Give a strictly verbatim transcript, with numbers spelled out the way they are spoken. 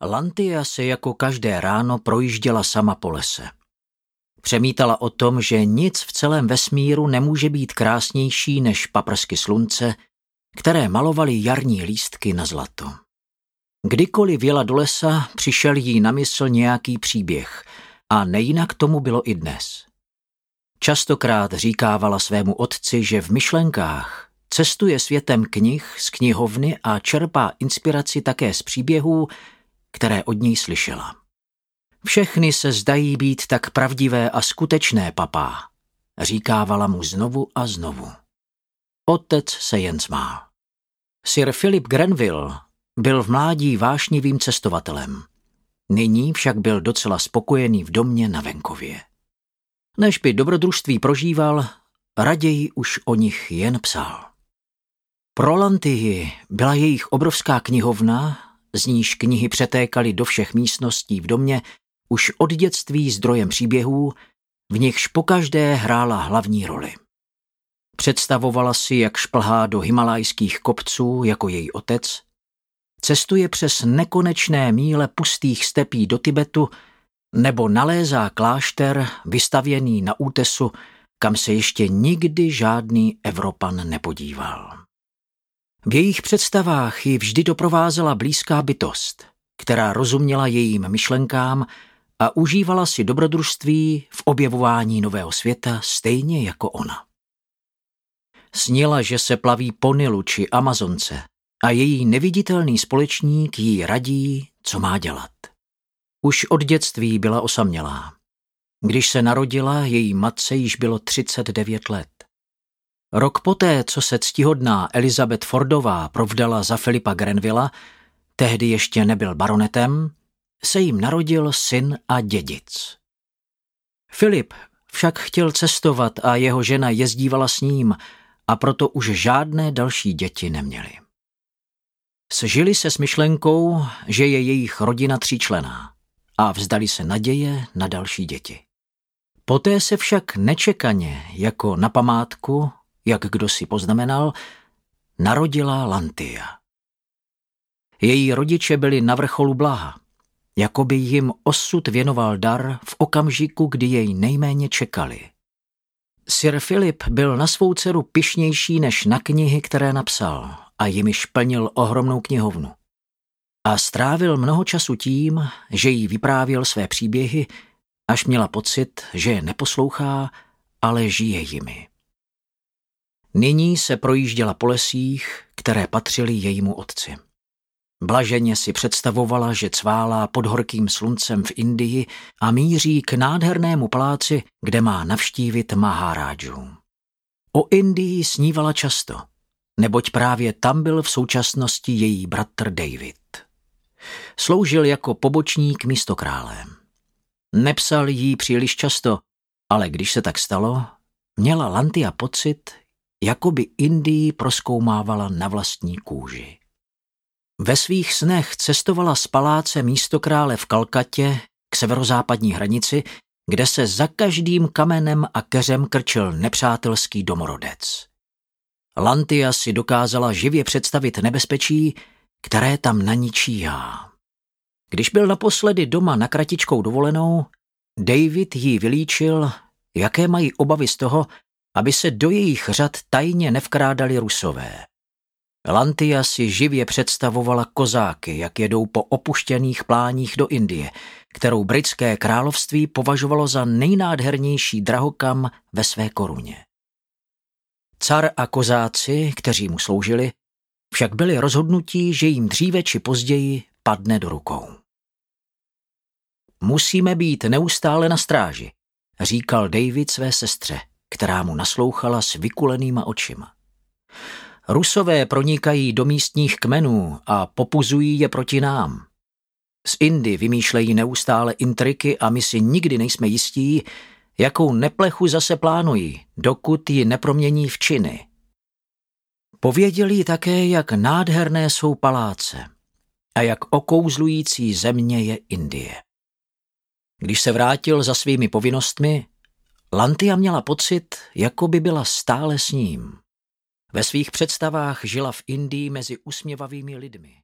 Lantia se jako každé ráno projížděla sama po lese. Přemítala o tom, že nic v celém vesmíru nemůže být krásnější než paprsky slunce, které malovaly jarní lístky na zlato. Kdykoliv jela do lesa, přišel jí na mysl nějaký příběh a nejinak tomu bylo i dnes. Častokrát říkávala svému otci, že v myšlenkách cestuje světem knih z knihovny a čerpá inspiraci také z příběhů, které od něj slyšela. Všechny se zdají být tak pravdivé a skutečné, papá, říkávala mu znovu a znovu. Otec se jen smál. Sir Philip Grenville byl v mládí vášnivým cestovatelem. Nyní však byl docela spokojený v domě na venkově. Než by dobrodružství prožíval, raději už o nich jen psal. Pro Lantii byla jejich obrovská knihovna, z níž knihy přetékaly do všech místností v domě, už od dětství zdrojem příběhů, v nichž pokaždé hrála hlavní roli. Představovala si, jak šplhá do himalajských kopců jako její otec, cestuje přes nekonečné míle pustých stepí do Tibetu nebo nalézá klášter vystavěný na útesu, kam se ještě nikdy žádný Evropan nepodíval. V jejich představách ji vždy doprovázela blízká bytost, která rozuměla jejím myšlenkám a užívala si dobrodružství v objevování nového světa stejně jako ona. Snila, že se plaví po Nilu či Amazonce a její neviditelný společník jí radí, co má dělat. Už od dětství byla osamělá. Když se narodila, její matce již bylo třicet devět let. Rok poté, co se ctihodná Elizabeth Fordová provdala za Filipa Grenvilla, tehdy ještě nebyl baronetem, se jim narodil syn a dědic. Filip však chtěl cestovat a jeho žena jezdívala s ním a proto už žádné další děti neměli. Sžili se s myšlenkou, že je jejich rodina tříčlenná a vzdali se naděje na další děti. Poté se však nečekaně, jako na památku, jak kdo si poznamenal, narodila Lantia. Její rodiče byli na vrcholu blaha, jako by jim osud věnoval dar v okamžiku, kdy jej nejméně čekali. Sir Philip byl na svou dceru pyšnější než na knihy, které napsal, a jimiž plnil ohromnou knihovnu. A strávil mnoho času tím, že jí vyprávěl své příběhy, až měla pocit, že je neposlouchá, ale žije jimi. Nyní se projížděla po lesích, které patřily jejímu otci. Blaženě si představovala, že cválá pod horkým sluncem v Indii a míří k nádhernému paláci, kde má navštívit Mahárádžu. O Indii snívala často, neboť právě tam byl v současnosti její bratr David. Sloužil jako pobočník místokrále. Nepsal jí příliš často, ale když se tak stalo, měla Lantia pocit, jako by Indii prozkoumávala na vlastní kůži. Ve svých snech cestovala z paláce místokrále v Kalkatě k severozápadní hranici, kde se za každým kamenem a keřem krčil nepřátelský domorodec. Lantia si dokázala živě představit nebezpečí, které tam na ní číhá. Když byl naposledy doma na kratičkou dovolenou, David jí vylíčil, jaké mají obavy z toho, aby se do jejich řad tajně nevkrádali Rusové. Lantia si živě představovala kozáky, jak jedou po opuštěných pláních do Indie, kterou britské království považovalo za nejnádhernější drahokam ve své koruně. Car a kozáci, kteří mu sloužili, však byli rozhodnutí, že jim dříve či později padne do rukou. Musíme být neustále na stráži, říkal David své sestře, která mu naslouchala s vykulenýma očima. Rusové pronikají do místních kmenů a popuzují je proti nám. Z Indy vymýšlejí neustále intriky a my si nikdy nejsme jistí, jakou neplechu zase plánují, dokud ji nepromění v činy. Pověděli také, jak nádherné jsou paláce a jak okouzlující země je Indie. Když se vrátil za svými povinnostmi, Lantia měla pocit, jako by byla stále s ním. Ve svých představách žila v Indii mezi usměvavými lidmi.